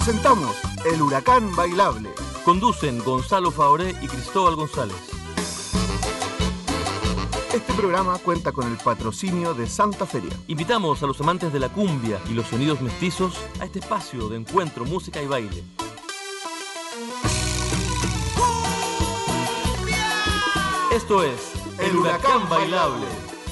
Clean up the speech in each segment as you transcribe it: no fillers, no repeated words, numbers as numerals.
presentamos El Huracán Bailable. Conducen Gonzalo Faoré y Cristóbal González. Este programa cuenta con el patrocinio de Santa Feria. Invitamos a los amantes de la cumbia y los sonidos mestizos a este espacio de encuentro, música y baile. Esto es El Huracán Bailable.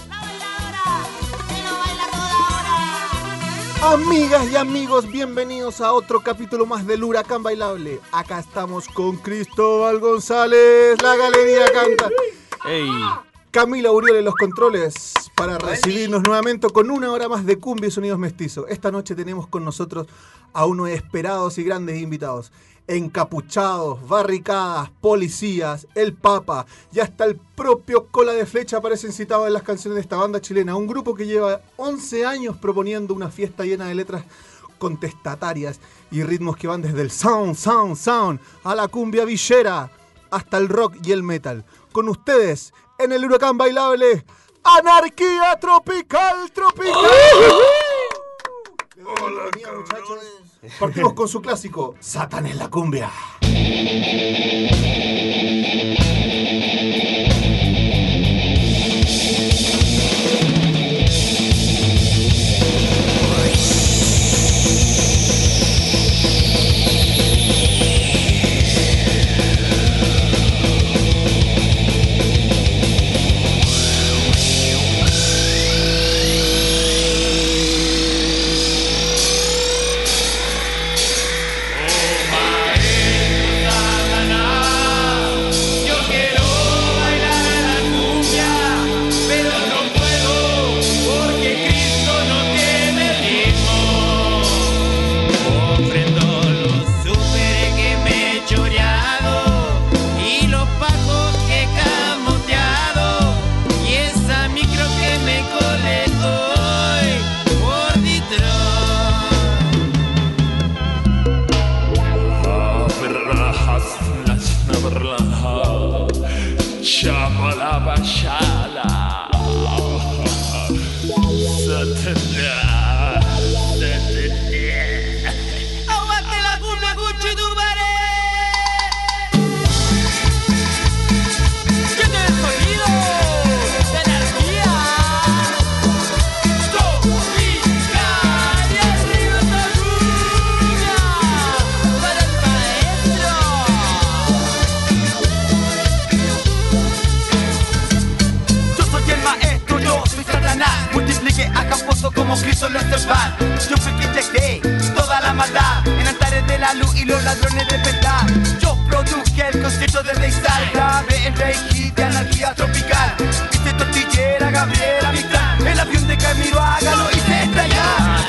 Amigas y amigos, bienvenidos a otro capítulo más del Huracán Bailable. Acá estamos con Cristóbal González, la galería canta. ¡Ey! Camila Uriol en los controles para recibirnos nuevamente con una hora más de cumbia y sonidos mestizos. Esta noche tenemos con nosotros a unos esperados y grandes invitados. Encapuchados, barricadas, policías, el Papa y hasta el propio Cola de Flecha aparecen citados en las canciones de esta banda chilena. Un grupo que lleva 11 años proponiendo una fiesta llena de letras contestatarias y ritmos que van desde el sound, a la cumbia villera, hasta el rock y el metal. Con ustedes, en el Huracán Bailable, Anarquía Tropical. Hola, muchachos. Partimos con su clásico, Satán en la cumbia. Como Cristo lo hace pan. Yo fui quien llegué toda la maldad en altares de la luz y los ladrones de verdad. Yo produje el concierto de Deizar, grabé el reiki de Anarquía Tropical. Hice tortillera, Gabriela Mistral, el avión de Camilo Haga lo hice estallar.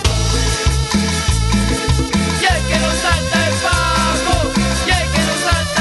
Y el que no salta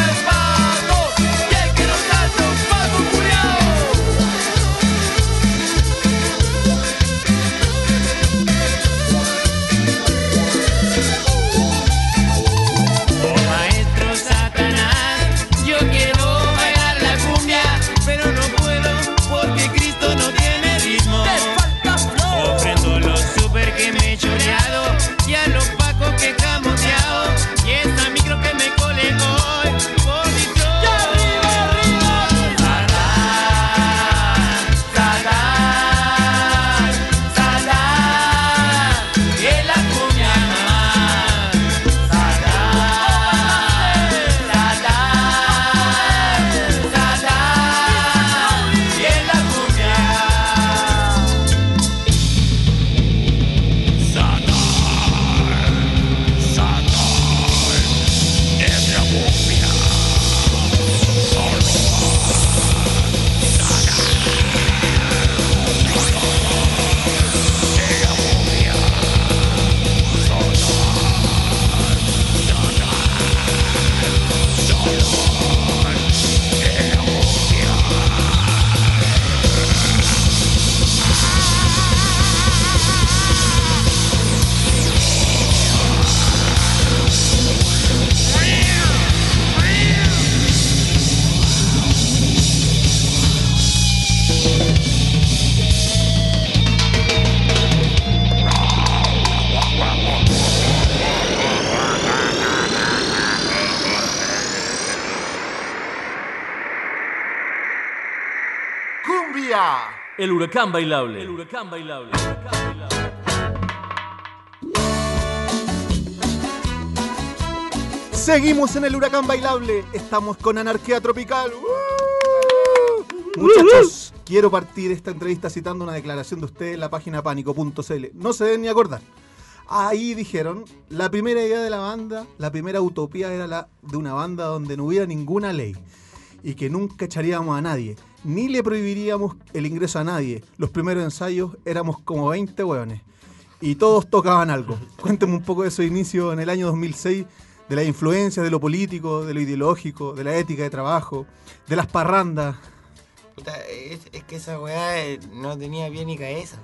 El huracán bailable. El huracán bailable. Seguimos en el huracán bailable. Estamos con Anarquía Tropical. Muchachos, quiero partir esta entrevista citando una declaración de ustedes en la página pánico.cl. No se deben ni acordar. Ahí dijeron, la primera idea de la banda, la primera utopía era la de una banda donde no hubiera ninguna ley y que nunca echaríamos a nadie, ni le prohibiríamos el ingreso a nadie. Los primeros ensayos éramos como 20 hueones y todos tocaban algo. Cuéntenme un poco de esos inicios en el año 2006, de las influencias de lo político, de lo ideológico, de la ética de trabajo, de las parrandas. Puta, es que esa weá no tenía pie ni cabeza.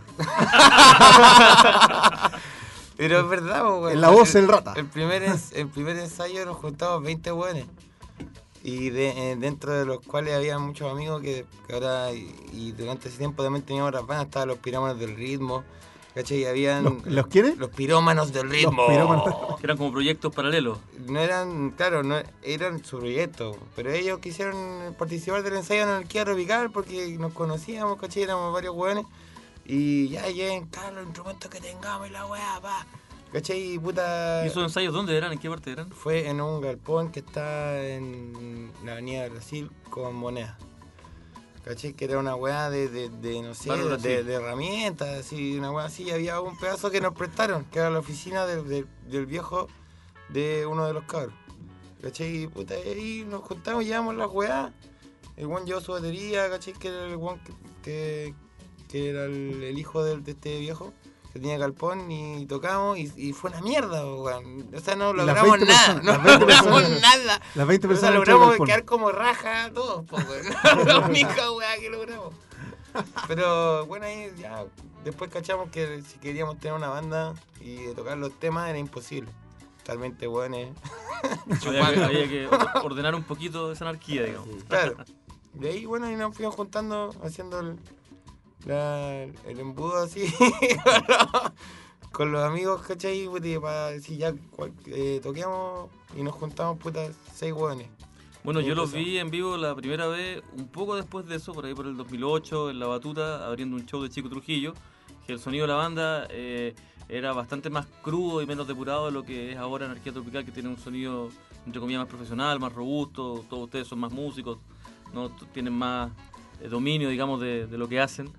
Pero es verdad, weón. En la voz el rata. El primer ensayo nos juntamos 20 weones. Y dentro de los cuales había muchos amigos que ahora, y durante ese tiempo también teníamos otras bandas, estaban los Pirómanos del Ritmo, ¿cachai? Y habían... ¿Los quiénes? Los Pirómanos del Ritmo. Que eran como proyectos paralelos. No eran, claro, no eran su proyecto, pero ellos quisieron participar del ensayo en Anarquía Tropical porque nos conocíamos, ¿cachai? Éramos varios hueones. Y ya lleguen, claro, los instrumentos que tengamos y la weá, pa. ¿Cachai? Puta. ¿Y esos ensayos dónde eran? ¿En qué parte eran? Fue en un galpón que está en la avenida de Brasil con Moneda. ¿Cachai? Que era una weá de no sé, de herramientas, así, una weá así. Había un pedazo que nos prestaron, que era la oficina del viejo de uno de los cabros. ¿Cachai? Puta, ahí nos juntamos, llevamos las weá. El weón llevó su batería, ¿cachai? Que era el weón que era el hijo de este viejo, que tenía galpón, y tocamos, y fue una mierda, weón. O sea, no logramos nada, no logramos nada. Las 20 o sea, personas logramos quedar como raja todos, po, weón. La única weá que logramos. Pero bueno, ahí ya después cachamos que si queríamos tener una banda y tocar los temas era imposible. Totalmente weones. Había que ordenar un poquito esa anarquía, digamos. Claro. De ahí, bueno, ahí nos fuimos juntando, haciendo el embudo así con los amigos, ¿cachai? Para si ya toqueamos y nos juntamos, puta, 6 hueones. Bueno, yo los vi en vivo la primera vez, un poco después de eso, por ahí por el 2008, en La Batuta, abriendo un show de Chico Trujillo, que el sonido de la banda era bastante más crudo y menos depurado de lo que es ahora Anarquía Tropical, que tiene un sonido, entre comillas, más profesional, más robusto. Todos ustedes son más músicos, no tienen más dominio, digamos, de lo que hacen.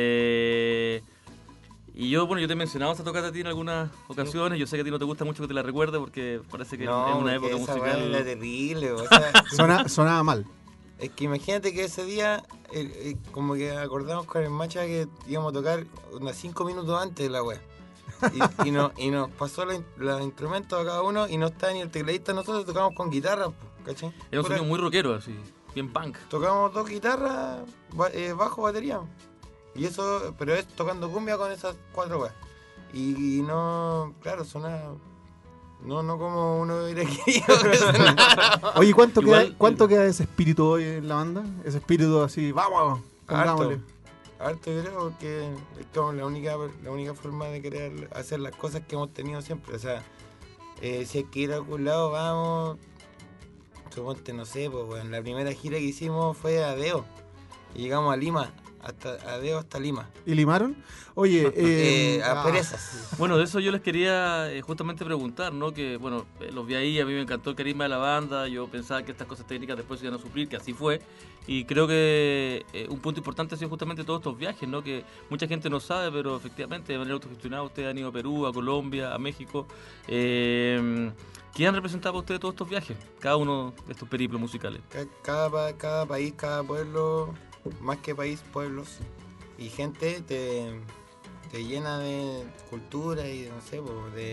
Y yo te he mencionado esta tocata a ti en algunas ocasiones. Yo sé que a ti no te gusta mucho que te la recuerde porque parece que no, es una época esa musical. Era terrible, o sea, sonaba mal. Es que imagínate que ese día, como que acordamos con el Macha que íbamos a tocar unos 5 minutos antes de la wea. Y nos pasó los instrumentos a cada uno y no está ni el tecladista. Nosotros tocamos con guitarra, ¿cachai? Era un sonido muy rockero, así, bien punk. Tocamos 2 guitarras, bajo, batería. Y eso, pero es tocando cumbia con esas 4 weas. Y no, claro, sonaba... No como uno hubiera querido que sonara. Oye, ¿cuánto queda de ese espíritu hoy en la banda? Ese espíritu así, vamos, pongámosle. Harto, yo creo, porque es como la única forma de querer hacer las cosas que hemos tenido siempre. O sea, si hay que ir a algún lado, vamos. Suponte, no sé, pues, bueno, la primera gira que hicimos fue a Deo. Y llegamos a Lima. Hasta Lima. ¿Y limaron? Oye, a perezas. Bueno, de eso yo les quería justamente preguntar, ¿no? Que, bueno, los vi ahí, a mí me encantó el carisma de la banda, yo pensaba que estas cosas técnicas después se iban a suplir, que así fue, y creo que un punto importante ha sido justamente todos estos viajes, ¿no? Que mucha gente no sabe, pero efectivamente de manera autogestionada ustedes han ido a Perú, a Colombia, a México. ¿Quién han representado a ustedes todos estos viajes? Cada uno de estos periplos musicales. Cada país, cada pueblo... Más que país, pueblos y gente te llena de cultura y no sé,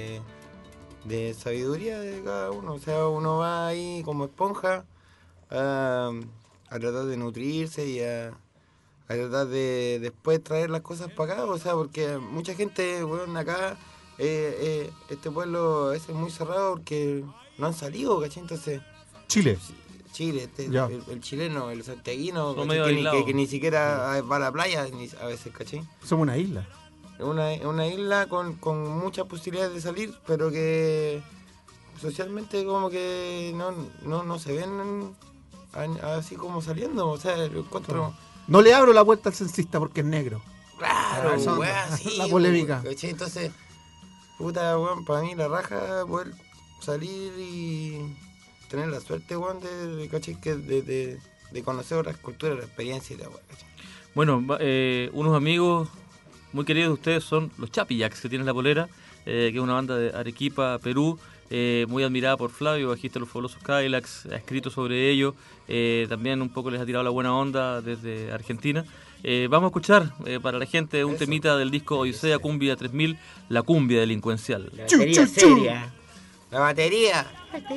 de sabiduría de cada uno. O sea, uno va ahí como esponja a tratar de nutrirse y a tratar de después traer las cosas para acá. O sea, porque mucha gente, bueno, acá, este pueblo es muy cerrado porque no han salido, ¿cachai? Entonces... Chile, el chileno, el santiaguino, que ni siquiera va a la playa a veces, ¿cachai? Somos una isla. Es una isla con muchas posibilidades de salir, pero que socialmente como que no se ven así como saliendo. O sea, lo encuentro No le abro la puerta al censista porque es negro. Claro, Esa onda, weón, sí, la polémica. ¿cachai? Entonces, puta, weón, para mí la raja poder salir y tener la suerte, weón, ¿cachai? De conocer otras culturas, la experiencia y la weón, ¿cachai? Bueno, unos amigos muy queridos de ustedes son los Chapillaks, que tienen la polera, que es una banda de Arequipa, Perú, muy admirada por Flavio, bajista de los Fabulosos Cadillacs, ha escrito sobre ello, también un poco les ha tirado la buena onda desde Argentina. Vamos a escuchar para la gente un temita del disco Odisea Cumbia 3000, La Cumbia Delincuencial. La batería seria. La batería.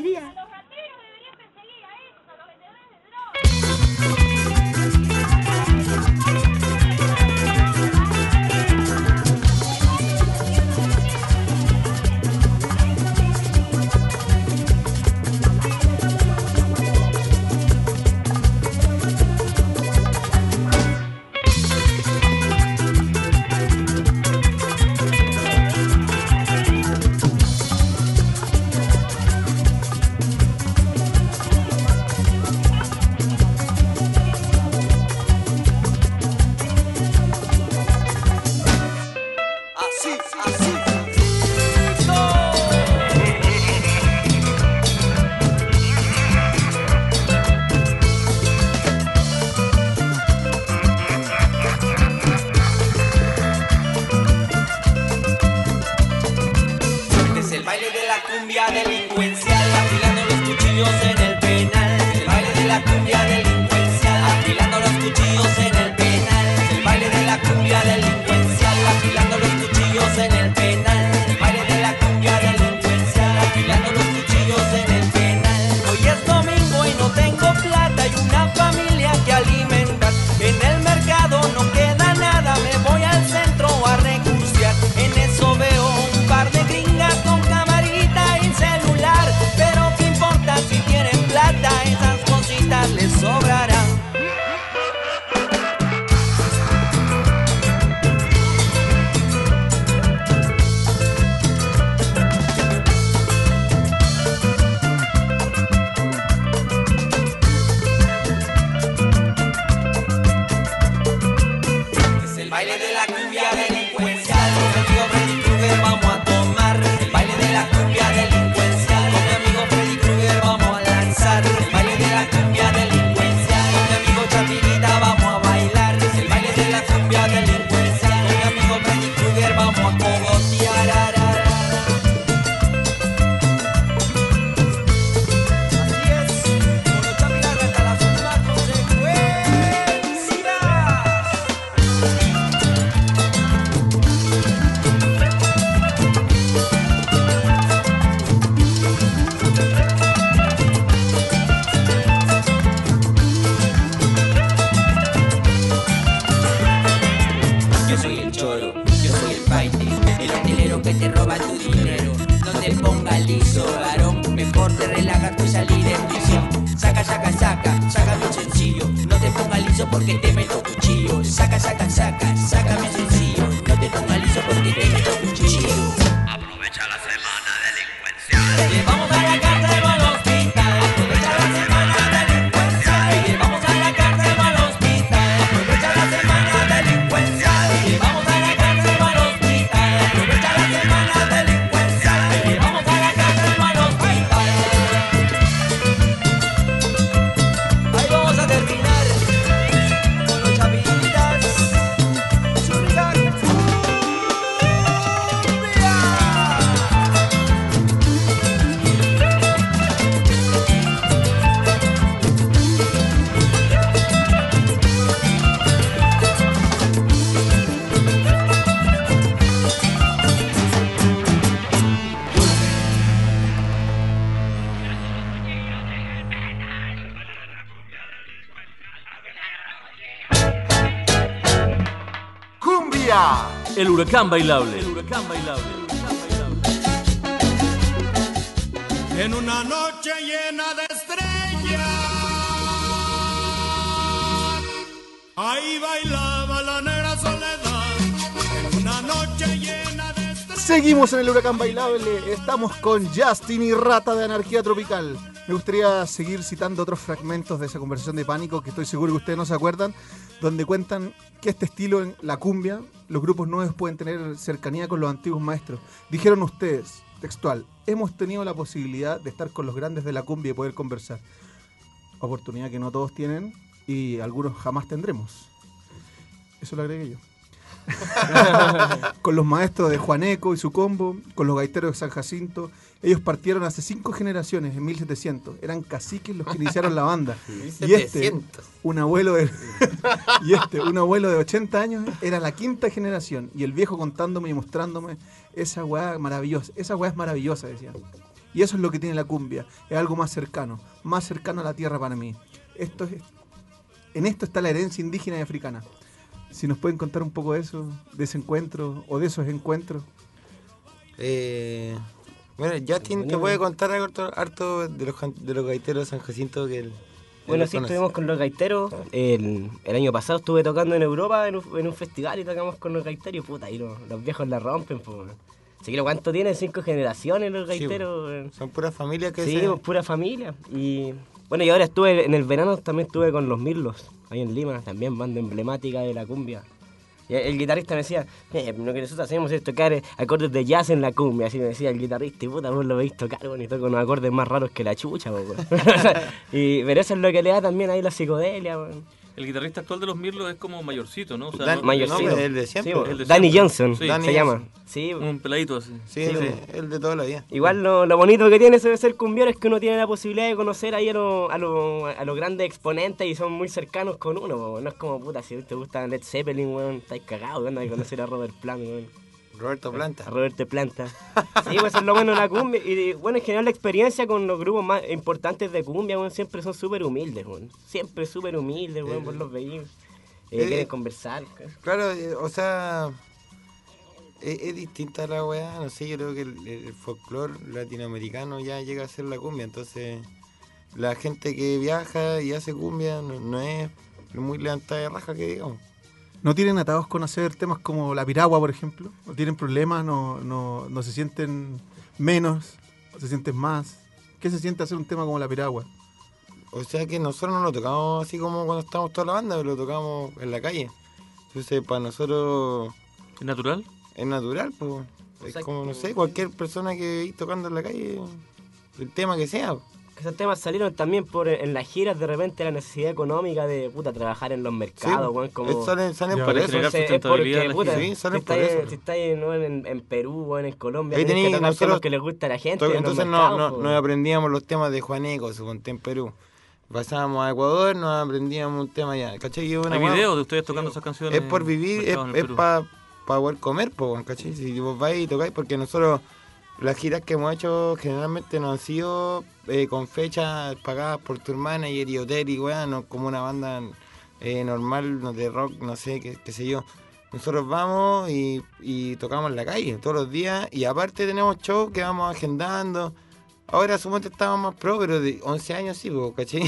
El huracán bailable. En una noche llena de estrellas, ahí bailaba la negra soledad. En una noche llena de estrellas. Seguimos en el huracán bailable. Estamos con Justin y Rata de Anarquía Tropical. Me gustaría seguir citando otros fragmentos de esa conversación de Pánico, que estoy seguro que ustedes no se acuerdan, donde cuentan que este estilo en la cumbia, los grupos nuevos pueden tener cercanía con los antiguos maestros. Dijeron ustedes, textual, hemos tenido la posibilidad de estar con los grandes de la cumbia y poder conversar. Oportunidad que no todos tienen y algunos jamás tendremos. Eso lo agregué yo. Con los maestros de Juaneco y su combo, con los gaiteros de San Jacinto. Ellos partieron hace 5 generaciones, en 1700. Eran caciques los que iniciaron la banda. Y un abuelo de 80 años, era la 5ª generación. Y el viejo contándome y mostrándome esa weá maravillosa. Esa weá es maravillosa, decían. Y eso es lo que tiene la cumbia. Es algo más cercano a la tierra para mí. En esto está la herencia indígena y africana. Si nos pueden contar un poco de eso, de ese encuentro o de esos encuentros. Bueno, Justin te puede contar algo harto de los gaiteros de San Jacinto que Bueno, sí, estuvimos con los gaiteros. El año pasado estuve tocando en Europa en un festival y tocamos con los gaiteros y puta, y los viejos la rompen, pues. Así que ¿cuánto tienen? 5 generaciones los gaiteros. Sí, son puras familias que sí, pura familia. Y bueno, y ahora estuve, en el verano también estuve con los Mirlos, ahí en Lima, también banda emblemática de la cumbia. Y el guitarrista me decía, lo que nosotros hacemos es tocar acordes de jazz en la cumbia, así me decía el guitarrista, y puta, vos lo veis tocar, bueno, y toco unos acordes más raros que la chucha, pero eso es lo que le da también ahí la psicodelia, bueno. El guitarrista actual de los Mirlos es como mayorcito, ¿no? O sea, mayorcito. El de siempre. Sí, el de Danny siempre. Johnson, Sí. se llama. Sí, un peladito así. Sí, el de toda la vida. igual lo bonito que tiene ese de ser cumbiero es que uno tiene la posibilidad de conocer ahí a los grandes exponentes y son muy cercanos con uno, po. No es como, puta, si te gusta Led Zeppelin, weón, estáis cagados, ¿no? De conocer a Robert Plant, weón. Roberto Planta. A Roberto Planta. Sí, pues eso es lo bueno de la cumbia. Y bueno, en general la experiencia con los grupos más importantes de cumbia, weón, siempre son súper humildes, weón. Siempre súper humildes, weón, por los veídos. Quieren conversar. Claro, o sea, es distinta la weá, no sé, yo creo que el folclore latinoamericano ya llega a ser la cumbia, entonces la gente que viaja y hace cumbia no es muy levantada de raja, que digamos. ¿No tienen atados con hacer temas como la piragua, por ejemplo? ¿No tienen problemas? ¿No se sienten menos? ¿O se sienten más? ¿Qué se siente hacer un tema como la piragua? O sea que nosotros no lo tocamos así como cuando estábamos toda la banda, pero lo tocamos en la calle. Entonces para nosotros... ¿Es natural? Es natural, pues. Es como, no sé, cualquier persona que esté tocando en la calle, el tema que sea. Esos temas salieron también en las giras, de repente la necesidad económica de trabajar en los mercados, sí, bueno, como... Salen por eso. Es porque, puta, sí, salen por eso. Si estáis en Perú o en Colombia, ahí tenés que tocar temas que les gusta a la gente. Entonces no aprendíamos los temas de Juaneco, suponte, en Perú. Pasábamos a Ecuador, nos aprendíamos un tema allá, ¿cachai? ¿Hay videos de ustedes tocando esas canciones? Es por vivir, es para poder comer, ¿cachai? Si vos vais y tocáis, porque nosotros... Las giras que hemos hecho generalmente no han sido con fechas pagadas por tu hermana y el hotel y weá, no como una banda normal, no de rock, no sé, qué sé yo. Nosotros vamos y tocamos en la calle todos los días y aparte tenemos shows que vamos agendando. Ahora suponte estábamos más pro, pero de 11 años sí, ¿cachai?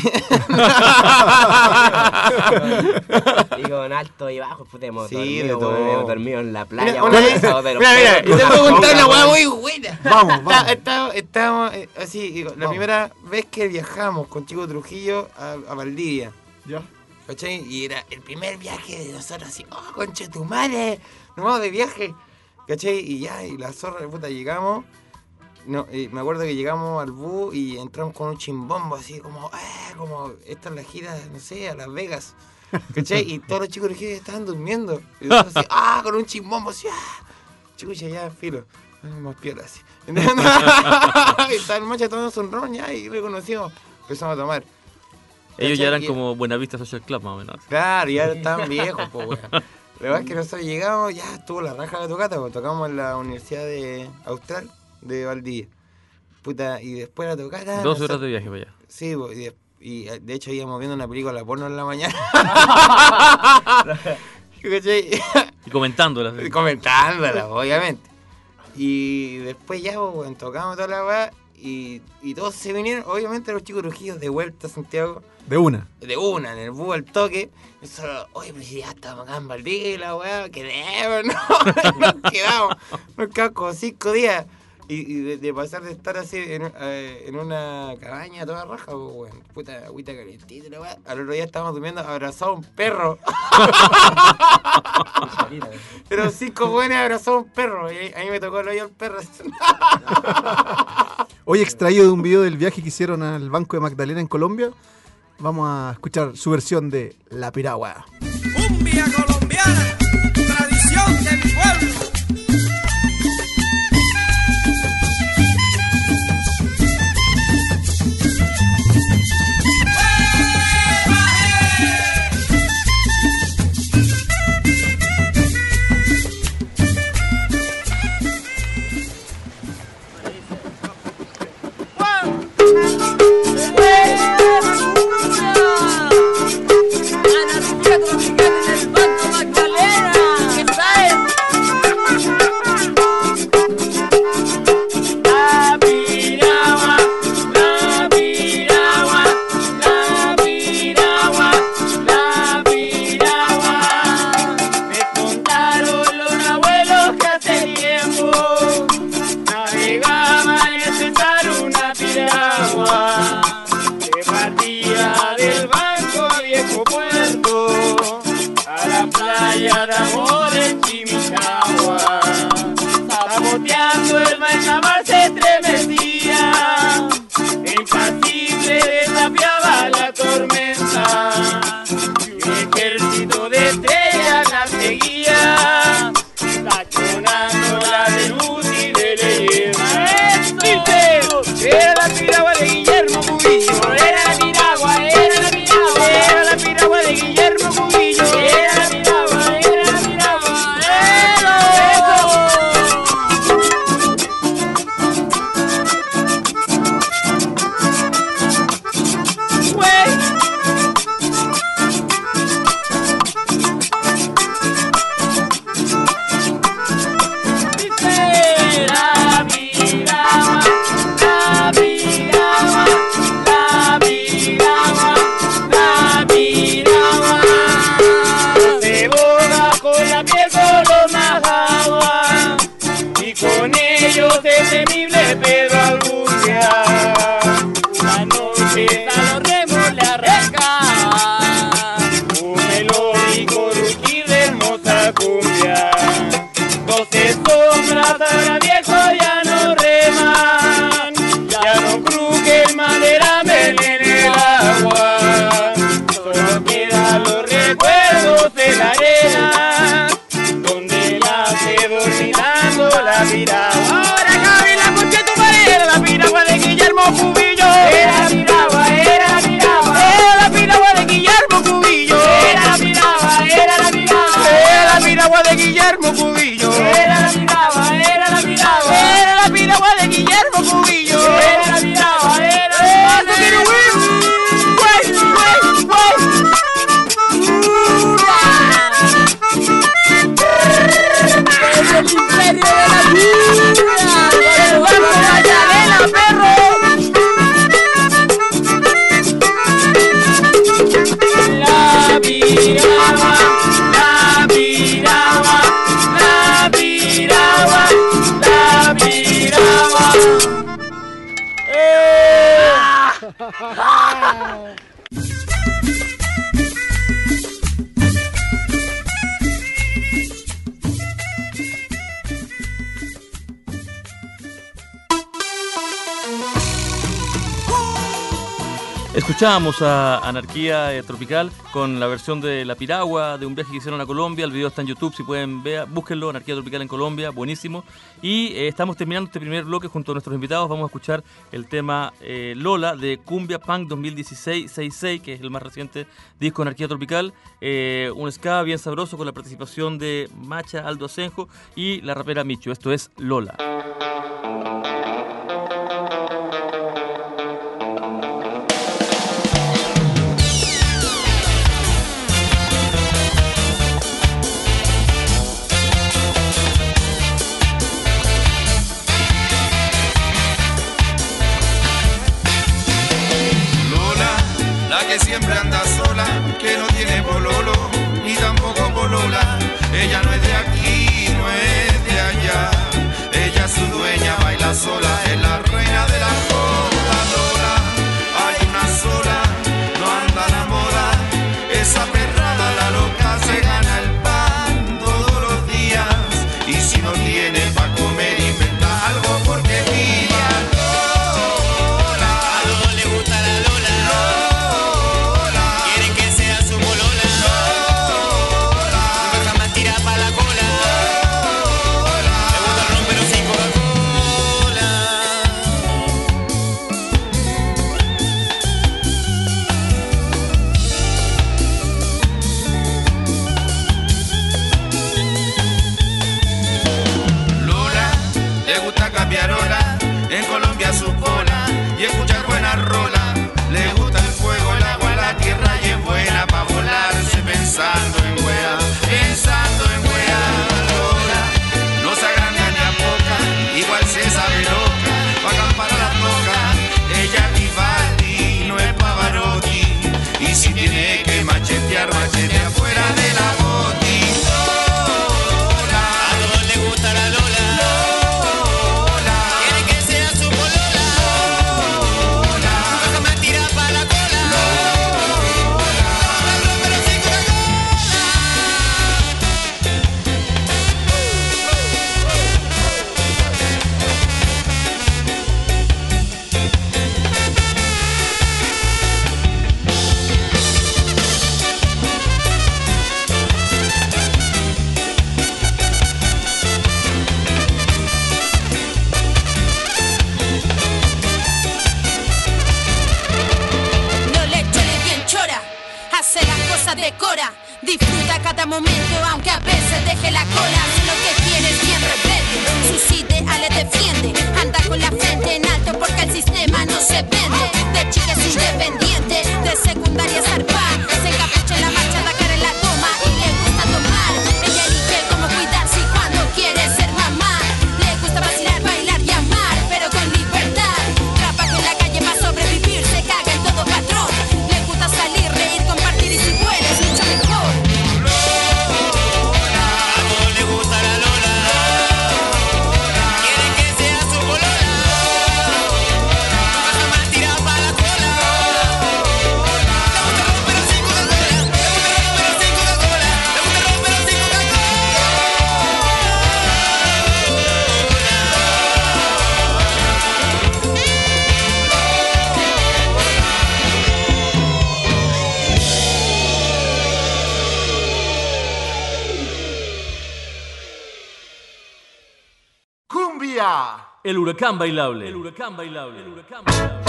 Y con alto y bajo, pues hemos dormido en la playa. Mira, yo te puedo contar una hueá muy buena. Vamos. Estábamos así, la primera vez que viajamos con Chico Trujillo a Valdivia. ¿Ya? ¿Cachai? Y era el primer viaje de nosotros así, conche tu madre, nos vamos de viaje. ¿Cachai? Y la zorra de puta llegamos. No, me acuerdo que llegamos al bus y entramos con un chimbombo así como esta es la gira, no sé, a Las Vegas, ¿cachai? Y todos los chicos de estaban durmiendo y nosotros así, con un chimbombo así, chucha, ya, filo, más piola así. Y estaba el macho tomando un ron ya y lo conocimos, empezamos a tomar. Ellos ya eran como Buenavista Social Club, más o menos. Claro, ya estaban viejos, pues, weón. La verdad es que nosotros llegamos, ya estuvo la raja de tocata, pues tocamos en la Universidad de Austral de Valdivia. Puta, y después la tocata... 2 horas de viaje para allá. Sí, y de hecho íbamos viendo una película porno en la mañana. Y comentándola. ¿Sí? Comentándola, obviamente. Y después ya, bueno, tocamos toda la weá y todos se vinieron, obviamente los chicos Trujillos de vuelta a Santiago. De una, en el bus al toque. Nosotros, oye, pues ya estamos acá en Valdivia, la weá, quedemos, ¿no? Nos quedamos como 5 días. Y de pasar de estar así en una cabaña toda raja, pues, weón, puta, agüita calentita, la weá. Al otro día estábamos durmiendo abrazados a un perro. Pero 5 weones abrazados a un perro. Y a mí me tocó el hoyo al perro. Hoy extraído de un video del viaje que hicieron al Banco de Magdalena en Colombia, vamos a escuchar su versión de La Piragua. Cumbia colombiana, tradición de mi pueblo. Escuchábamos a Anarquía Tropical con la versión de La Piragua, de un viaje que hicieron a Colombia. El video está en YouTube, si pueden ver, búsquenlo, Anarquía Tropical en Colombia, buenísimo. Y estamos terminando este primer bloque junto a nuestros invitados. Vamos a escuchar el tema Lola de Cumbia Punk 2016-66, que es el más reciente disco de Anarquía Tropical. Un ska bien sabroso con la participación de Macha, Aldo Asenjo y la rapera Micho. Esto es Lola. Que siempre anda sola, que no tiene pololo, ni tampoco polola. Ella no es de aquí, no es de allá. Ella es su dueña, baila sola. día. El huracán bailable. El huracán bailable. El huracán bailable.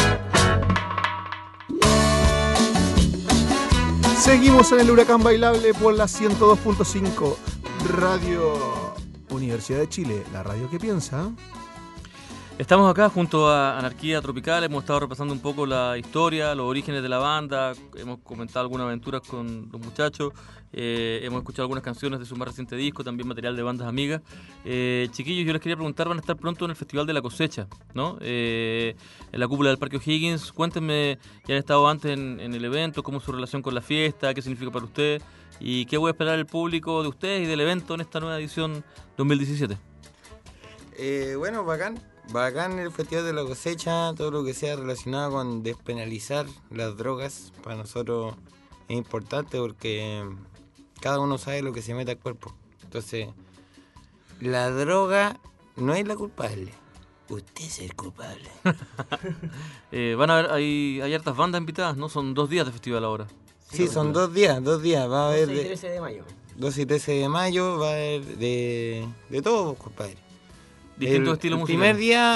Seguimos en el huracán bailable por la 102.5 Radio Universidad de Chile, la radio que piensa. Estamos acá junto a Anarquía Tropical, hemos estado repasando un poco la historia, los orígenes de la banda, hemos comentado algunas aventuras con los muchachos, hemos escuchado algunas canciones de su más reciente disco, también material de bandas amigas. Chiquillos, yo les quería preguntar, van a estar pronto en el Festival de la Cosecha, ¿no? En la cúpula del Parque O'Higgins. Cuéntenme, ya han estado antes en el evento, cómo es su relación con la fiesta, qué significa para usted y qué voy a esperar el público de ustedes y del evento en esta nueva edición 2017. Bueno, bacán el Festival de la Cosecha, todo lo que sea relacionado con despenalizar las drogas, para nosotros es importante porque cada uno sabe lo que se mete al cuerpo. Entonces, la droga no es la culpable, usted es el culpable. Van a ver, hay hartas bandas invitadas, ¿no? Son 2 días de festival ahora. Sí, son 2 días, va a haber 12 y 13 de mayo. 12 y 13 de mayo, va a haber de todo, compadre. Distintos estilos musicales. El primer día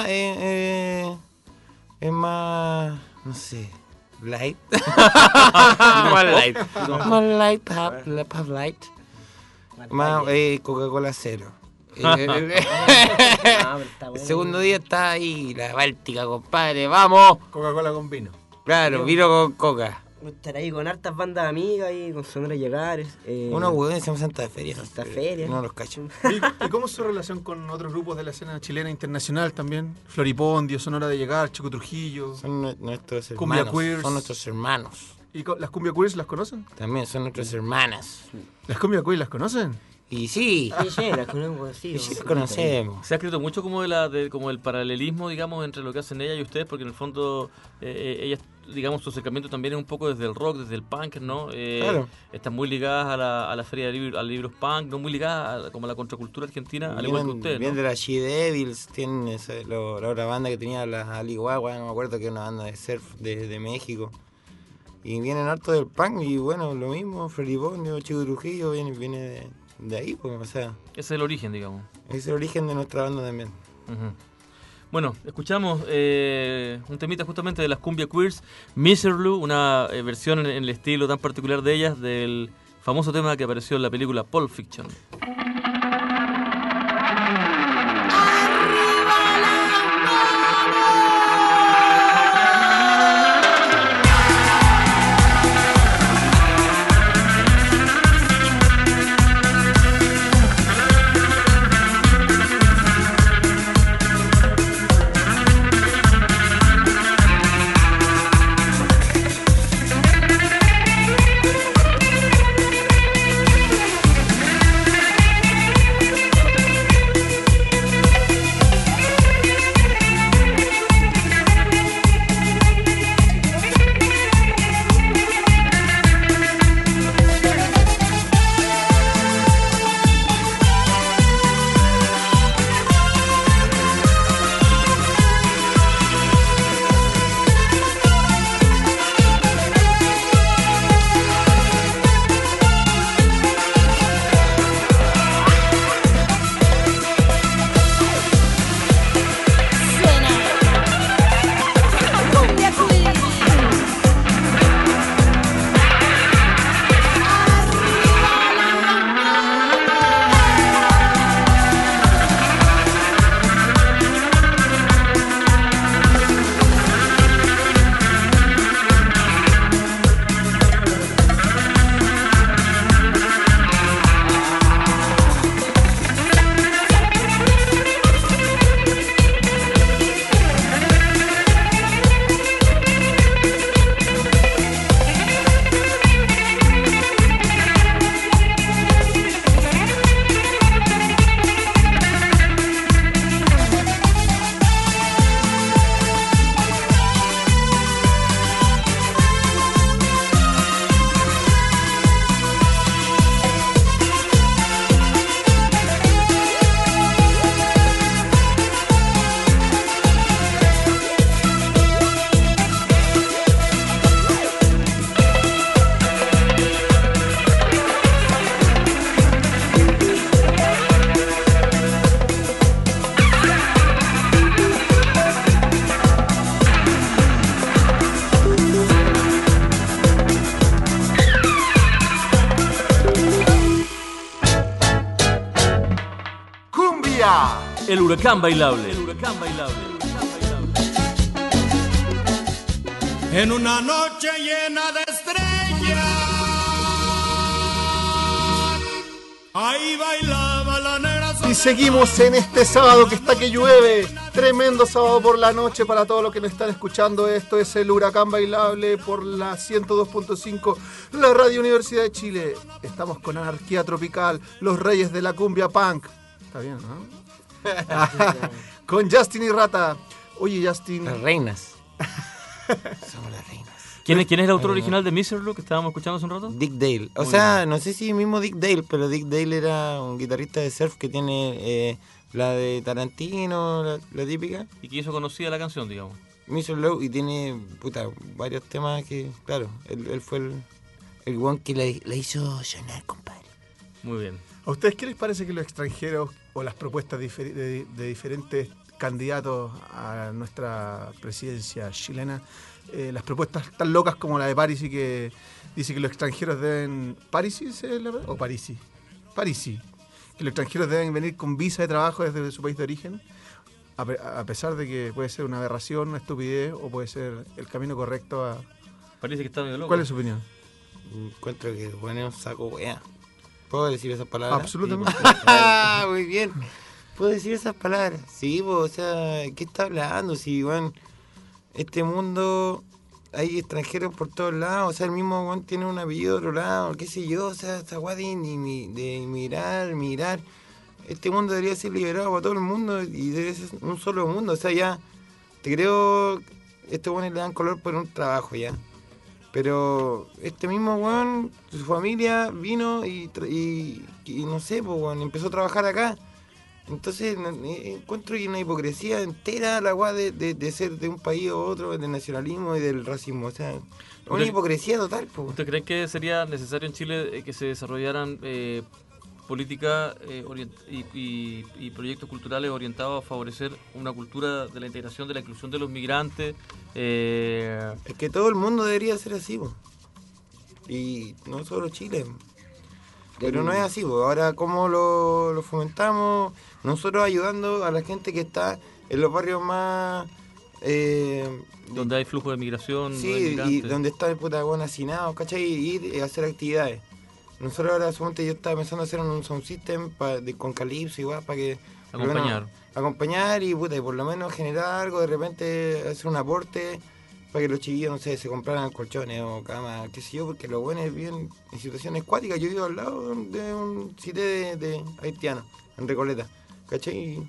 es más, no sé, light. Más light. Más light, pop light. Más Coca-Cola cero. El segundo día está ahí la Báltica, compadre. ¡Vamos! Coca-Cola con vino. Claro, vino con coca. Estar ahí con hartas bandas amigas y con Sonora Llegares. Unos huevones se llaman Santa Feria. Santa Feria. No los cacho. ¿Y cómo es su relación con otros grupos de la escena chilena internacional también? Floripondio, Sonora de Llegar, Chico Trujillo. Son nuestros hermanos. Cumbia Queers. Son nuestros hermanos. ¿Y las Cumbia Queers las conocen? También son nuestras hermanas. ¿Las Cumbia Queers las conocen? Y sí. Sí, las conocemos, sí. Sí, las conocemos. Se ha escrito mucho como como el paralelismo, digamos, entre lo que hacen ella y ustedes, porque en el fondo ellas, digamos, su acercamiento también es un poco desde el rock, desde el punk, ¿no? Claro. Están muy ligadas a la feria de libros punk, no muy ligadas como a la contracultura argentina, al igual que ustedes, Vienen ¿no? de la She Devils, tienen la otra banda que tenía la Alihuahua, no me acuerdo, que era una banda de surf de México. Y vienen harto del punk, y bueno, lo mismo, Floripondio, Chico Trujillo, viene de ahí, pues, o sea. Ese es el origen, digamos. Es el origen de nuestra banda también. Uh-huh. Bueno, escuchamos un temita justamente de las Cumbia Queers, Miserlou, una versión en el estilo tan particular de ellas, del famoso tema que apareció en la película Pulp Fiction. día. El huracán bailable. El huracán bailable. En una noche llena de estrellas, ahí bailaba la negra soledad. Y seguimos en este sábado que está que llueve. Tremendo sábado por la noche para todos los que nos están escuchando. Esto es el Huracán Bailable por la 102.5, la Radio Universidad de Chile. Estamos con Anarquía Tropical, los reyes de la cumbia punk. Está bien, ¿no? Con Justin y Rata. Oye, Justin. Las reinas. Somos las reinas. ¿Quién es el autor original de Miserable que estábamos escuchando hace un rato? Dick Dale. O sea, no sé si mismo Dick Dale, pero Dick Dale era un guitarrista de surf que tiene la de Tarantino, la típica. Y que hizo conocida la canción, digamos. Mr. Low, y tiene varios temas que, claro, él fue el one que la hizo sonar, compadre. Muy bien. ¿A ustedes qué les parece que los extranjeros o las propuestas de diferentes candidatos a nuestra presidencia chilena, las propuestas tan locas como la de Parisi, que dice que los extranjeros deben... ¿Parisi es la verdad? ¿O Parisi? Parisi. Que los extranjeros deben venir con visa de trabajo desde su país de origen, a pesar de que puede ser una aberración, una estupidez, o puede ser el camino correcto a... Parece que está medio loco. ¿Cuál es su opinión? Encuentro que bueno, un saco wea. ¿Puedo decir esas palabras? Absolutamente. Sí, muy bien. ¿Puedo decir esas palabras? Sí, o sea, ¿qué está hablando? Si, bueno, este mundo hay extranjeros por todos lados, o sea, el mismo Juan tiene un apellido de otro lado, qué sé yo, o sea, esta guay de mirar. Este mundo debería ser liberado para todo el mundo y debería ser un solo mundo, o sea, ya, te creo, estos guanes le dan color por un trabajo ya. Pero este mismo weón, su familia vino y no sé, pues weón, empezó a trabajar acá. Entonces encuentro que hay una hipocresía entera la weá de ser de un país o otro, del nacionalismo y del racismo. O sea, una hipocresía total, pues. ¿Usted cree que sería necesario en Chile que se desarrollaran políticas y proyectos culturales orientados a favorecer una cultura de la integración, de la inclusión de los migrantes? Es que todo el mundo debería ser así, po. Y no solo Chile. Pero no es así, po. Ahora, ¿cómo lo fomentamos? Nosotros ayudando a la gente que está en los barrios más... donde hay flujo de migración. Sí, y donde está el puta hacinados, ¿cachai? Y ir a hacer actividades. Nosotros ahora, solamente yo estaba pensando hacer un sound system con Calypso igual, para que... Acompañar y por lo menos generar algo, de repente hacer un aporte para que los chiquillos, no sé, se compraran colchones o camas, qué sé yo, porque los buenos viven en situaciones acuáticas. Yo vivo al lado de un sitio de haitiano, en Recoleta, ¿cachai?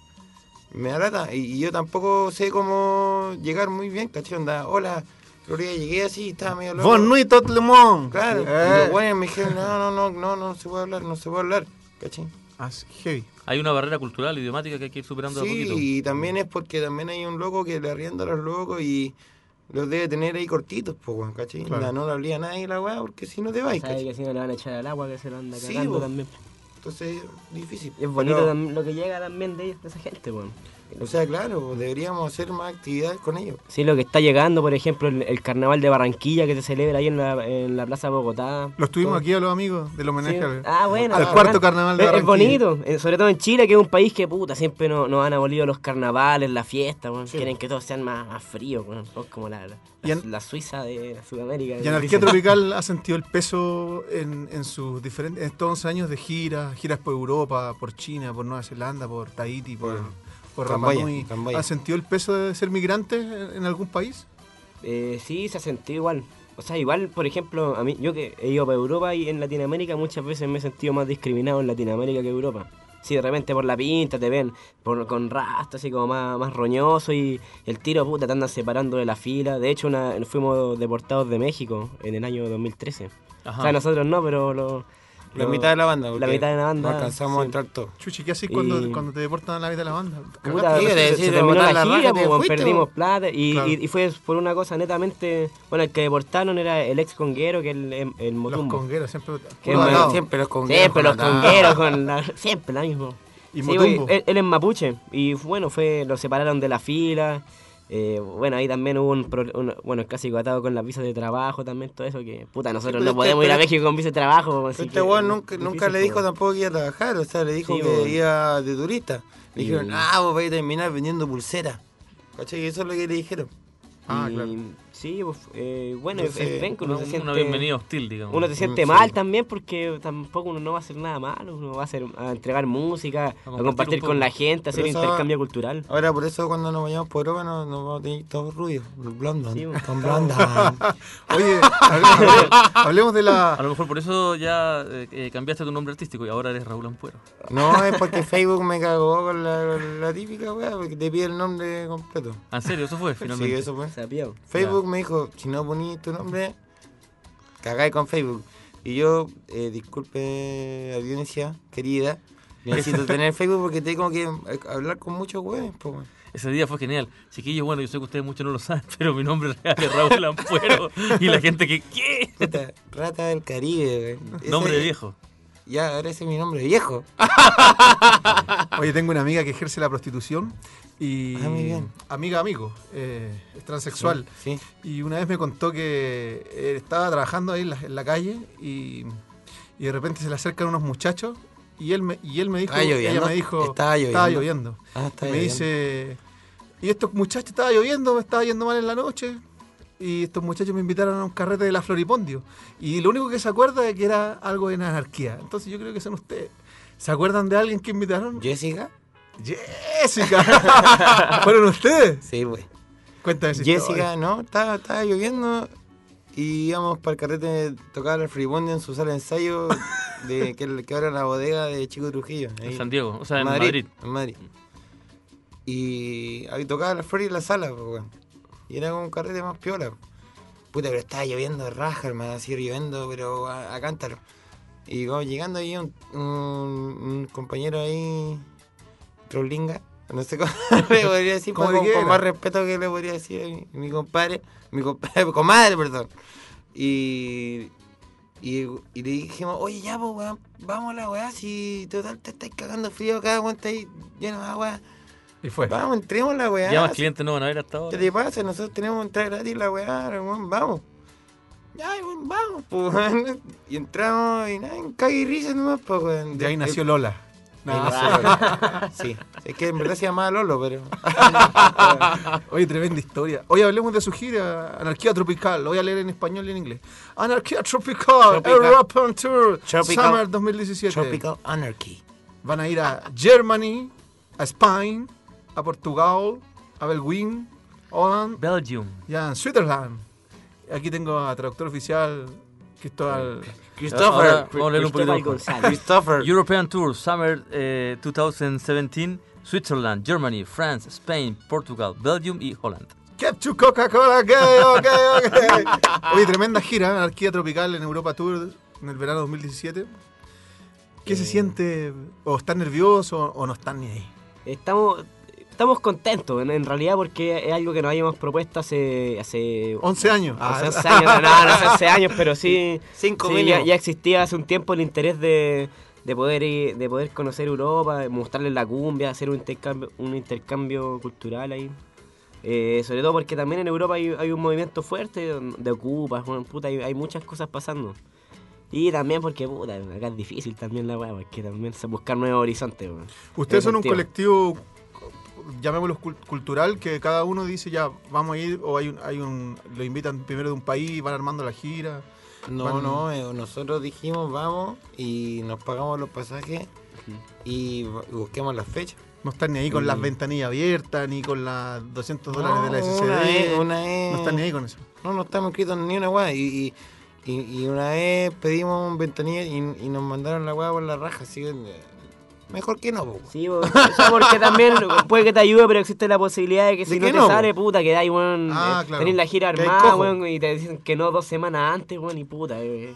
Me da lata, y yo tampoco sé cómo llegar muy bien, ¿cachai? Onda, hola, Florida, llegué así, estaba medio loco. Bon nuit, tot le monde. Claro, y los buenos me dijeron, no se puede hablar, ¿cachai? Heavy. Hay una barrera cultural, idiomática que hay que ir superando de a poquito. Sí, y también es porque también hay un loco que le arrienda a los locos y los debe tener ahí cortitos, pues, ¿cachai? Claro. No le hablía a nadie la weá, porque si no te vas, ¿Sabes ¿cachai? que si no le van a echar al agua que se lo anda Sí, cagando vos. también? Entonces, difícil. Es bonito Pero, lo que llega también de esa gente, weón. o sea, claro, deberíamos hacer más actividades con ellos. Sí, lo que está llegando, por ejemplo, el carnaval de Barranquilla que se celebra ahí en la Plaza de Bogotá. Los tuvimos aquí a los amigos del homenaje Sí. al, Bueno, al cuarto carnaval de Es Barranquilla. bonito, sobre todo en Chile, que es un país que puta siempre nos han abolido los carnavales, la fiesta, bueno. Sí. Quieren que todos sean más fríos, bueno. Es como la Suiza de Sudamérica. Y Anarquía Tropical ha sentido el peso en sus diferentes, en estos 11 años de giras por Europa, por China, por Nueva Zelanda, por Tahití, por Rapa Nui. Camboya. ¿Ha sentido el peso de ser migrante en algún país? Sí, se ha sentido igual. O sea, igual, por ejemplo, a mí, yo que he ido para Europa y en Latinoamérica muchas veces me he sentido más discriminado en Latinoamérica que Europa. Sí, de repente por la pinta te ven con rastro, así como más roñoso y el tiro, puta, te andan separando de la fila. De hecho, fuimos deportados de México en el año 2013. Ajá. O sea, nosotros no, pero... La mitad de la banda, La porque mitad de la banda, no alcanzamos sí. a entrar todos. Chuchi, ¿qué haces Y- cuando te deportan a la mitad de la banda? Puta, Sí, se decir, terminó botar la la gira, raja, te pues, fuiste, perdimos po. plata Claro. y fue por una cosa netamente... Bueno, el que deportaron era el ex conguero, que es el Los Motumbo. congueros siempre... Que puro es atado. Siempre los congueros. Siempre los con la- congueros, siempre la misma. Y Sí, Motumbo. güey, él es mapuche y bueno, lo separaron de la fila. Bueno, ahí también hubo bueno, el clásico atado con las visas de trabajo también, todo eso que, puta, nosotros no podemos ir a México con visa de trabajo. Este weón nunca le dijo tampoco que iba a trabajar, o sea, le dijo que iba de turista. Le dijeron, vos vais a terminar vendiendo pulseras. ¿Cachai? Y eso es lo que le dijeron. Claro. Sí, bueno, es penco, uno se siente... Una bienvenida hostil, digamos. Uno se siente mal también porque tampoco uno no va a hacer nada malo, uno va a entregar música, a compartir con la gente, a hacer un intercambio cultural. Ahora, por eso cuando nos vayamos por Europa nos vamos a tener todos rubios, blondos, con blondas. Oye, hablemos de la... A lo mejor por eso ya cambiaste tu nombre artístico y ahora eres Raúl Ampuero. No, es porque Facebook me cagó con la típica weá, porque te pide el nombre completo. ¿En serio? ¿Eso fue finalmente? Sí, eso fue. Facebook me dijo, si no ponías tu nombre, cagáis con Facebook. Y yo, disculpe audiencia querida, necesito tener Facebook porque tengo que hablar con muchos güeyes. Ese día fue genial. Chiquillos, bueno, yo sé que ustedes muchos no lo saben, pero mi nombre real es Raúl Ampuero. Y la gente que, ¿qué? Puta, Rata del Caribe, güey. Nombre viejo. Ya, ahora ese es mi nombre viejo. Oye, tengo una amiga que ejerce la prostitución y... muy bien. Amigo, es transexual. Sí. Y una vez me contó que estaba trabajando ahí en la calle y de repente se le acercan unos muchachos y él me dijo... Ella me dijo... Estaba lloviendo. Y me dice... Y estos muchachos, estaba lloviendo, me estaba yendo mal en la noche... Y estos muchachos me invitaron a un carrete de la Floripondio. Y lo único que se acuerda es que era algo en anarquía. Entonces yo creo que son ustedes. ¿Se acuerdan de alguien que invitaron? ¿Jessica? ¿Fueron ustedes? Sí, güey. Cuéntame esa Jessica, historia. ¿no? Estaba lloviendo y íbamos para el carrete, tocar la Floripondio en su sala de ensayo que ahora era la bodega de Chico Trujillo. En San Diego, o sea, en Madrid. En Madrid. Y ahí tocaba la Flori en la sala, pues, güey. Y era como un carrete más piola. Puta, pero estaba lloviendo de raja, hermano, así lloviendo, pero a cántaro. Y como llegando ahí un compañero ahí, Trollinga, no sé cómo le podría decir, con más respeto que le podría decir a mi comadre, perdón. Y le dijimos, oye, ya, pues, weón, vamos a la weá, si total te estáis cagando frío acá, weón, está ahí lleno de agua. Y fue. Vamos, entremos la weá. Ya más clientes no van a ver hasta ahora. ¿Qué te pasa? Nosotros tenemos entrada gratis la weá, weón, vamos. Ya, weón, vamos, pues, weón. Y entramos y nada, en cague y risa nomás, pues, weón. De ahí nació Lola. Sí, es que en verdad se llamaba Lolo, pero... Oye, tremenda historia. Hoy hablemos de su gira Anarquía Tropical. Lo voy a leer en español y en inglés. Anarquía Tropical. European Tour Summer 2017. Tropical Anarchy. Van a ir a Germany, a Spain, a Portugal, a Belgium, Holland, Belgium. ya en Switzerland. Aquí tengo a traductor oficial Christopher. Vamos a leer un poquito. Christopher. European Tour Summer 2017, Switzerland, Germany, France, Spain, Portugal, Belgium y Holland. Get to Coca-Cola, ok. Oye, tremenda gira, Anarquía Tropical en Europa Tour en el verano 2017. ¿Qué se siente? ¿O están nerviosos o no están ni ahí? Estamos contentos, en realidad, porque es algo que nos habíamos propuesto hace 11 años. Hace 11 años, no hace 11 años, pero sí, 5 sí ya existía hace un tiempo el interés de poder conocer Europa, mostrarles la cumbia, hacer un intercambio cultural ahí. Sobre todo porque también en Europa hay un movimiento fuerte de ocupas, puta, hay muchas cosas pasando. Y también porque, puta, acá es difícil también la weá, porque también se buscar nuevos horizontes. Ustedes son un colectivo, llamémoslo cultural, que cada uno dice ya, vamos a ir, o lo invitan primero de un país, van armando la gira. No, nosotros dijimos vamos y nos pagamos los pasajes y busquemos las fechas. No están ni ahí con las ventanillas abiertas, ni con las $200 de la SCD. No están ni ahí con eso. No estamos inscritos ni una weá. Y una vez pedimos un ventanilla y nos mandaron la weá por la raja, así que mejor que no, po. Sí, o sea, porque también puede que te ayude, pero existe la posibilidad de que si no te sale, puta, que dais, weón, claro. tenés la gira armada, weón, y te dicen que no 2 semanas antes, weón, y puta, sí,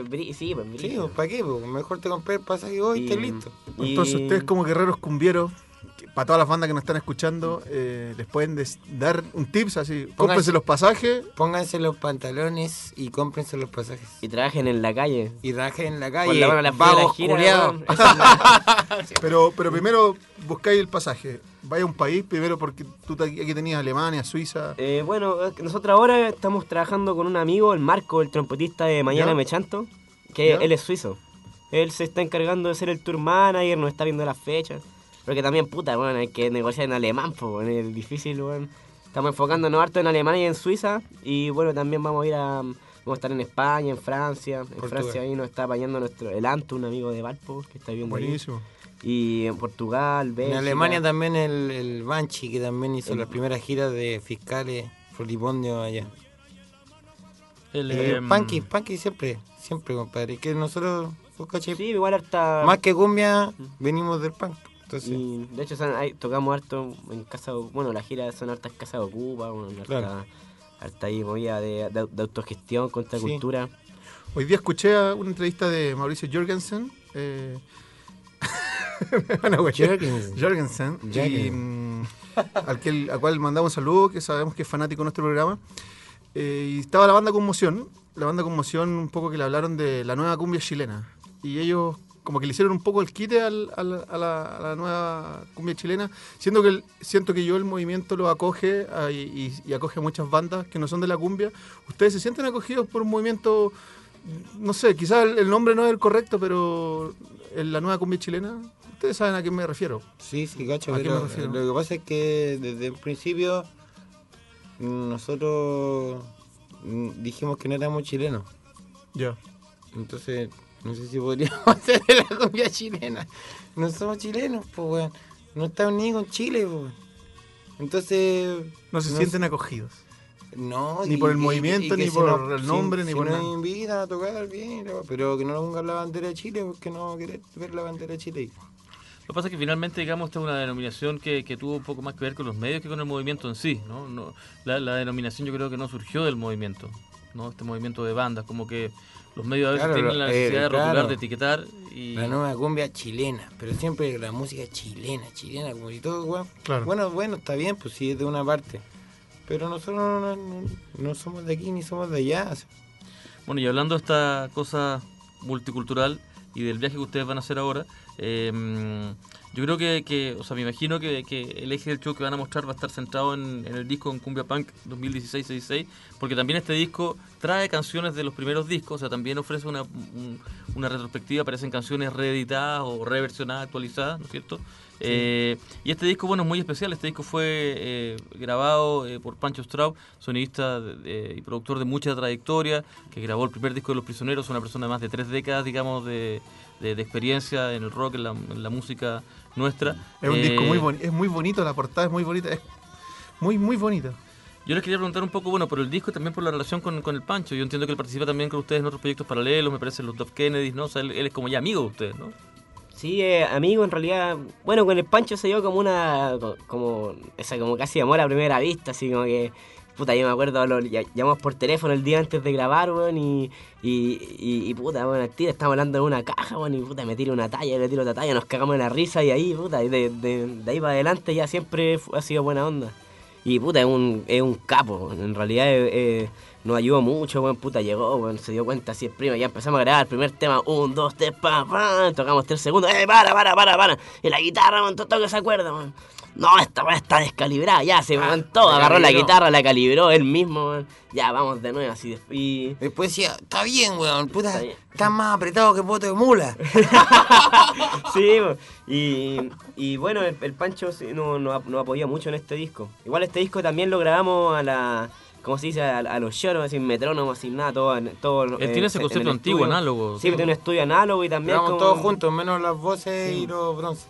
pues ¿para qué? Po? Mejor te compré el pasaje hoy y estés listo. Entonces ustedes como guerreros cumbieros para todas las bandas que nos están escuchando, les pueden dar un tips así, cómprense los pasajes. Pónganse los pantalones y cómprense los pasajes. Y trabajen en la calle. Y trabajen en la Con calle. la mano a la vagos gira, culiados. weón. Esa es la- Pero primero buscáis el pasaje. Vaya a un país primero porque tú aquí tenías Alemania, Suiza. Bueno, nosotros ahora estamos trabajando con un amigo, el Marco, el trompetista de Mañana ¿Ya? Me Chanto, que ¿Ya? él es suizo. Él se está encargando de ser el tour manager, nos está viendo las fechas. Porque también, puta, bueno, hay que negociar en alemán, pues, bueno, es difícil, bueno. Estamos enfocándonos harto en Alemania y en Suiza. Y bueno, también vamos a estar en España, en Francia. En Portugal. Francia ahí nos está apañando el Anto, un amigo de Valpo, que está viviendo ahí. Buenísimo. Y en Portugal, En Bélgica. Alemania también el Banshee, que también hizo las primeras giras de fiscales Floripondio allá. Punky siempre, compadre. Que nosotros, ¿cachai? Sí, igual harta... Más que cumbia, venimos del punk. Entonces, Y de hecho tocamos harto en casa, bueno, las giras son hartas casas de Ocupa, bueno, Claro. harta ahí movida de autogestión, contracultura. Hoy día escuché una entrevista de Mauricio Jorgensen. Bueno, güey, Jorgensen. Y, al cual mandamos un saludo, que sabemos que es fanático de nuestro programa. Y estaba la banda Conmoción. La banda Conmoción, un poco que le hablaron de la nueva cumbia chilena. Y ellos como que le hicieron un poco el quite a la nueva cumbia chilena, siento que yo el movimiento lo acoge y acoge a muchas bandas que no son de la cumbia. ¿Ustedes se sienten acogidos por un movimiento, no sé, quizás el nombre no es el correcto, pero en la nueva cumbia chilena? Ustedes saben a qué me refiero. sí, cacho, ¿A qué pero me refiero? lo que pasa es que desde el principio nosotros dijimos que no éramos chilenos. Ya. Entonces, no sé si podríamos hacer la cumbia chilena. No somos chilenos, pues, weón. No estamos ni con Chile, pues, weón. Entonces... No se sienten acogidos. No, Ni por el movimiento, que ni si por el nombre, ni si por nos nada. invitan a tocar bien, pero que no pongan la bandera de Chile, porque no querés ver la bandera de Chile. Lo que pasa es que finalmente, digamos, esta es una denominación que tuvo un poco más que ver con los medios que con el movimiento en sí, ¿no? La denominación yo creo que no surgió del movimiento, ¿no? Este movimiento de bandas, como que los medios a veces Claro, tienen la necesidad de rotular, claro. de etiquetar y... La nueva cumbia chilena, pero siempre la música chilena, como y todo, weón. Claro. Bueno, está bien, pues sí, es de una parte. Pero nosotros no somos de aquí ni somos de allá. Bueno, y hablando de esta cosa multicultural y del viaje que ustedes van a hacer ahora, yo creo que, o sea, me imagino que el eje del show que van a mostrar va a estar centrado en el disco en Cumbia Punk 2016-16, porque también este disco trae canciones de los primeros discos, o sea, también ofrece una retrospectiva, aparecen canciones reeditadas o reversionadas, actualizadas, ¿no es cierto? Sí. Y este disco, bueno, es muy especial. Este disco fue grabado por Pancho Straub, sonidista y productor de mucha trayectoria, que grabó el primer disco de Los Prisioneros, una persona de más de 3 décadas, digamos, de experiencia en el rock, en la música nuestra. Es un disco muy bonito, es muy bonito, la portada es muy bonita, es muy, muy bonita. Yo les quería preguntar un poco, bueno, por el disco y también por la relación con el Pancho. Yo entiendo que él participa también con ustedes en otros proyectos paralelos, me parece los Dove Kennedys, ¿no? O sea, él es como ya amigo de ustedes, ¿no? Sí, amigo, en realidad, bueno, con el Pancho se dio como como casi amor a primera vista, así como que, puta, yo me acuerdo, llamamos por teléfono el día antes de grabar, weón, y puta, bueno, al tiro estábamos hablando de una caja, weón, y puta, me tiro una talla, le tiro otra talla, nos cagamos en la risa, y ahí, puta, y de ahí para adelante ya siempre ha sido buena onda. Y puta, es un capo, en realidad nos ayudó mucho, weón, puta, llegó, weón, se dio cuenta así, prima, ya empezamos a grabar el primer tema, 1, 2, 3, pam, tocamos 3 segundos, para, y la guitarra, weón, todo que se acuerda, weón. No, esta weón está descalibrada, ya se todo, agarró la guitarra, la calibró él mismo, weón. Ya, vamos de nuevo, así, y... Después decía, está bien, weón, puta, está más apretado que poto de mula. Sí, y bueno, el Pancho nos apoyó mucho en este disco. Igual este disco también lo grabamos ¿cómo se dice? A los shows, sin metrónomos, sin nada, todo Él tiene ese concepto antiguo, análogo. Sí, tiene un estudio análogo y también... Grabamos todos juntos, menos las voces y los bronces.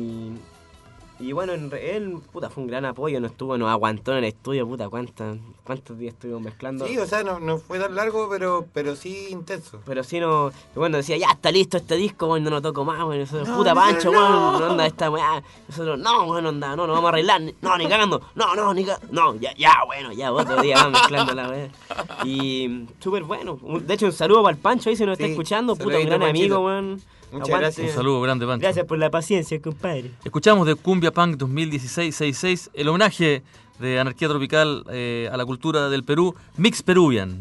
Y bueno, él, puta, fue un gran apoyo, nos aguantó en el estudio, puta, ¿cuántos días estuvimos mezclando? Sí, o sea, no fue tan largo, pero sí intenso. Pero sí bueno, decía, ya está listo este disco, bueno, no lo toco más, bueno, nosotros, no, puta Pancho, no. bueno, onda esta weá, nosotros, no, bueno, onda, no, nos vamos a arreglar, no, ni cagando, ya, otro día vamos mezclando la weá. Y súper bueno, de hecho un saludo para el Pancho ahí si nos está escuchando, puta, un gran amigo, weón. Muchas Aguante. gracias. Un saludo grande, Pancho. Gracias por la paciencia, compadre. Escuchamos de Cumbia Punk 2016-66 el homenaje de Anarquía Tropical a la cultura del Perú, Mix Peruvian.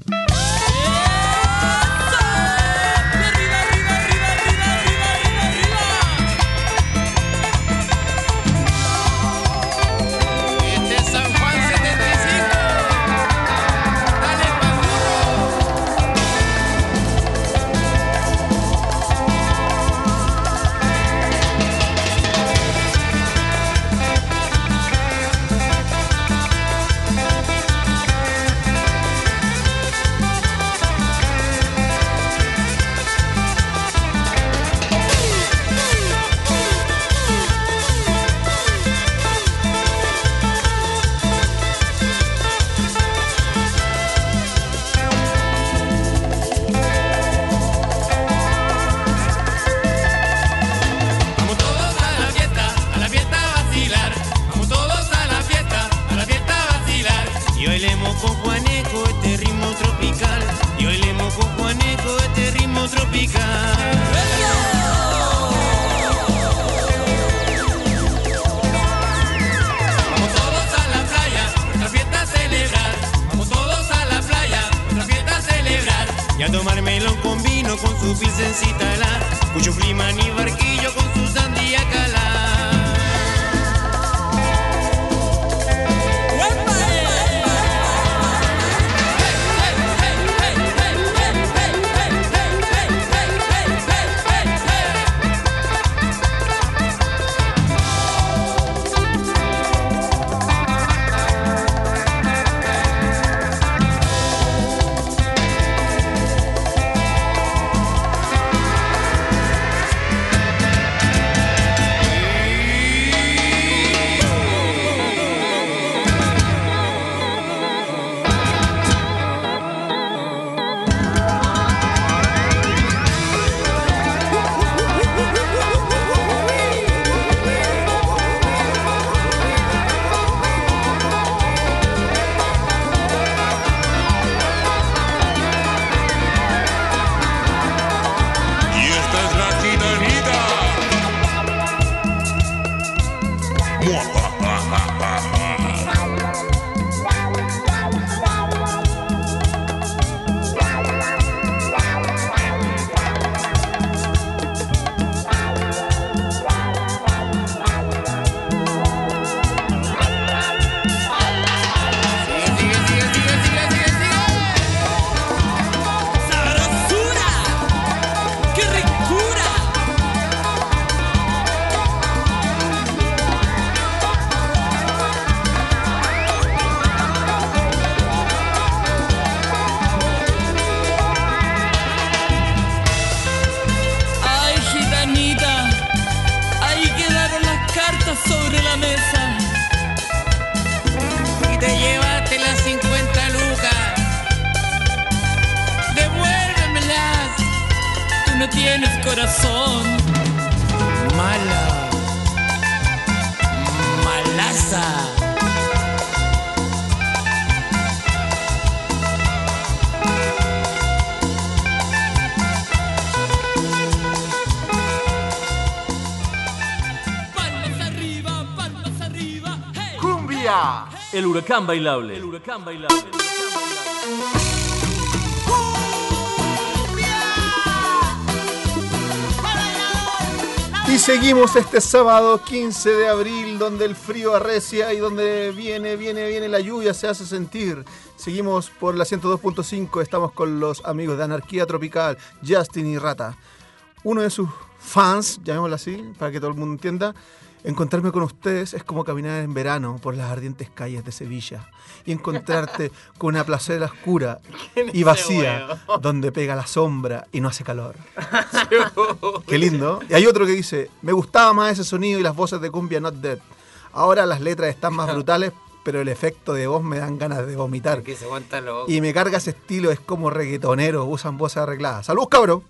Y a tomármelo con vino, con su pilsencita helada, cucho fliman y barquillo con su sandía calada. Sobre la mesa y te llevaste las 50 lucas, devuélvemelas, tú no tienes corazón. Mala, malaza. El huracán bailable. El huracán bailable. Y seguimos este sábado 15 de abril, donde el frío arrecia y donde viene la lluvia, se hace sentir. Seguimos por la 102.5, estamos con los amigos de Anarquía Tropical, Justin y Rata. Uno de sus fans, llamémoslo así, para que todo el mundo entienda, encontrarme con ustedes es como caminar en verano por las ardientes calles de Sevilla y encontrarte con una placera oscura y vacía donde pega la sombra y no hace calor. Qué lindo. Y hay otro que dice, me gustaba más ese sonido y las voces de Cumbia Not Dead. Ahora las letras están más brutales, pero el efecto de voz me dan ganas de vomitar. Que se aguanta loco. Y me carga ese estilo, es como reggaetonero, usan voces arregladas. ¡Saludos, cabros!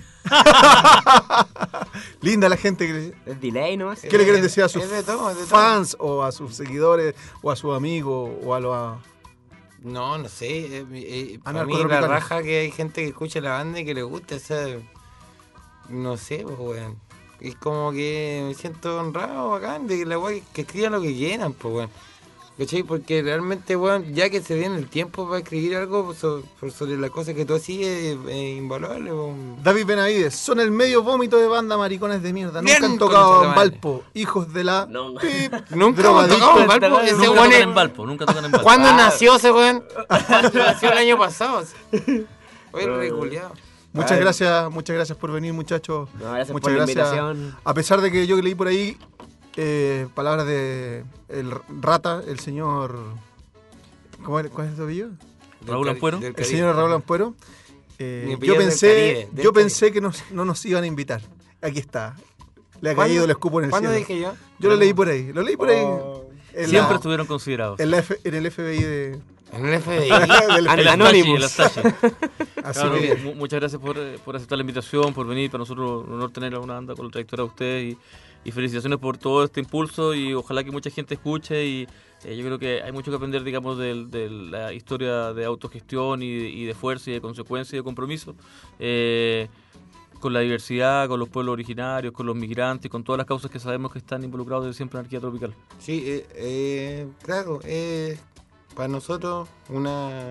Linda la gente que... El delay nomás. ¿Qué le quieren decir a sus de todo. fans o a sus seguidores o a sus amigos o a los... No sé. Para mí Anarcotropical. la raja que hay gente que escucha la banda y que le gusta. O sea, no sé, pues, weón. Es como que me siento honrado, bacán, de que la weá que escriban lo que quieran, pues, weón. ¿Cachai? Porque realmente, weón, ya que se den el tiempo para escribir algo sobre las cosas que tú hacías, es invaluable, weón. David Benavides, son el medio vómito de banda maricones de mierda. Bien, Nunca han tocado concha en tu madre. Valpo. Hijos de la... No. Pip. Nunca hemos Drogadicto. tocado en Valpo. Ese Nunca weón tocan es- en Valpo, nunca tocan en Valpo. ¿Cuándo nació ese weón? Nació el año pasado. Oye, reculeado. Muchas gracias por venir, muchachos. No, gracias Muchas por la gracias. invitación. A pesar de que yo leí por ahí palabras de el Rata, el señor... ¿Cuál es su apellido? Raúl Ampuero. El señor Raúl Ampuero. Mi Yo apellido es del pensé que no nos iban a invitar. Aquí está. Le ha ¿Cuándo? caído el escupo en el ¿Cuándo cielo. dije yo? Yo lo leí por ahí. Lo leí por ahí. En Siempre la- estuvieron considerados. en el FBI de... En el FBI. del- El Anonymous. Astache. Así Claro, que- muchas gracias por aceptar la invitación, por venir. Para nosotros un honor tener a una banda con la trayectoria de ustedes y felicitaciones por todo este impulso y ojalá que mucha gente escuche y yo creo que hay mucho que aprender, digamos, de la historia de autogestión y de fuerza y de consecuencia y de compromiso. Con la diversidad, con los pueblos originarios, con los migrantes, con todas las causas que sabemos que están involucrados desde siempre en Anarquía Tropical. Sí, claro, para nosotros un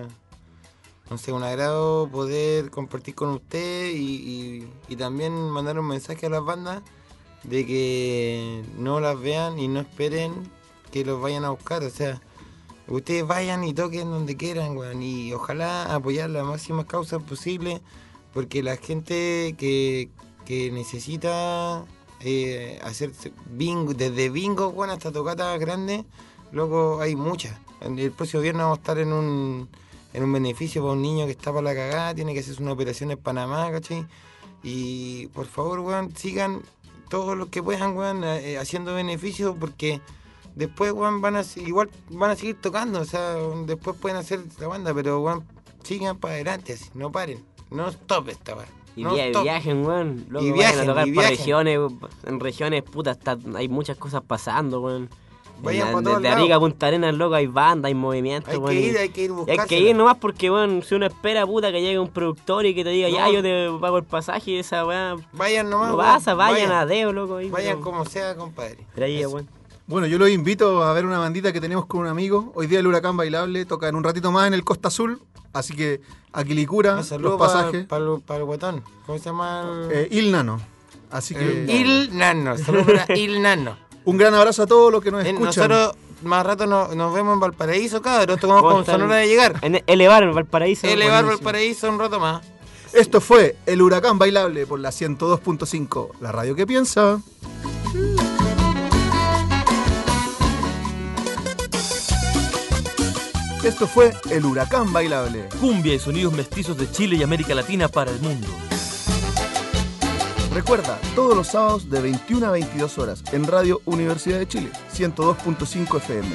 agrado poder compartir con usted y también mandar un mensaje a las bandas de que no las vean y no esperen que los vayan a buscar. O sea, ustedes vayan y toquen donde quieran, weón, y ojalá apoyar las máximas causas posibles, porque la gente que necesita hacer bingo, desde bingo, weón, hasta tocatas grandes, loco, hay muchas. El próximo viernes vamos a estar en un beneficio para un niño que está para la cagada, tiene que hacerse una operación en Panamá, ¿cachai? Y por favor, weón, sigan todos los que puedan, weón, haciendo beneficios, porque después, weón, igual van a seguir tocando, o sea, después pueden hacer la banda, pero, weón, sigan para adelante, así, no paren, no stop esta weón. Y No stop. viajen, weón. Loco, Y vayan viajen, a tocar y para viajen. regiones. En regiones, puta, hay muchas cosas pasando, weón. Vayan pa' todos Desde lados. Arica a Punta Arenas, loco, hay banda, hay movimiento, Hay weón. que y- ir, hay que ir y buscársela. hay que ir nomás porque, weón, si uno espera, puta, que llegue un productor y que te diga, No. ya, yo te pago el pasaje y esa weá. Vayan nomás, No weón, pasa, vayan a Deo, loco. Ahí, Vayan pero- como sea, compadre. pero ahí, Eso. weón. Bueno, yo los invito a ver una bandita que tenemos con un amigo. Hoy día el Huracán Bailable toca en un ratito más en el Costa Azul. Así que a Quilicura, Un saludo los pasajes. para el guatón. ¿Cómo se llama? Il Nano. Así que Il Nano. Saludos para Il Nano. un gran abrazo a todos los que nos escuchan. Nosotros más rato nos vemos en Valparaíso, cabros. Tocamos con Sonora de llegar. En Elevar, en Valparaíso. Elevar buenísimo. Valparaíso un rato más. Esto fue el Huracán Bailable por la 102.5, la radio que piensa. Esto fue el Huracán Bailable. Cumbia y sonidos mestizos de Chile y América Latina para el mundo. Recuerda, todos los sábados de 21 a 22 horas en Radio Universidad de Chile, 102.5 FM.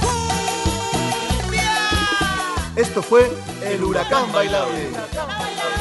Esto fue el Huracán Bailable.